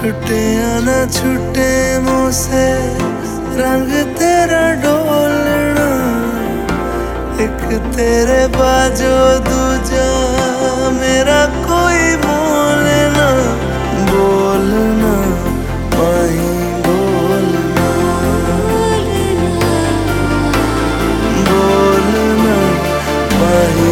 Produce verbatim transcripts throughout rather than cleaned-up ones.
छुटे या न छुटे मुँह से रंग तेरा डोलना, एक तेरे बाजो दूजा मेरा कोई मोल ना। बोलना माही बोलना, बोलना माही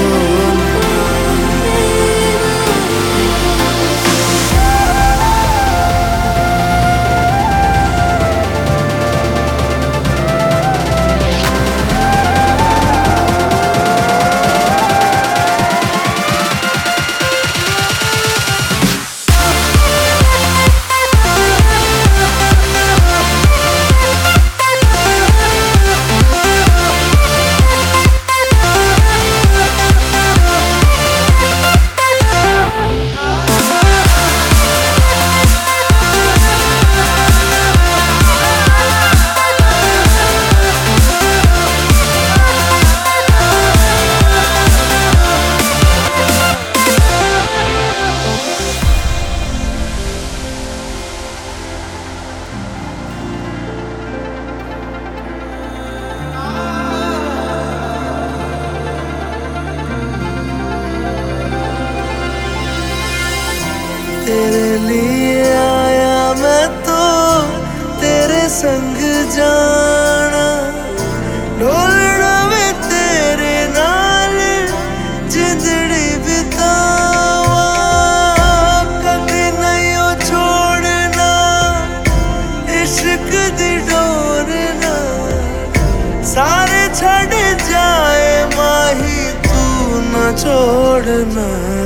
तेरे लिए आया मैं तो तेरे संग जाना, डोलना में तेरे नाल जिंदड़ी बितावा, कभी नहीं हो छोड़ना इश्क दी डोरना। सारे छड़ जाए माही तू न छोड़ना।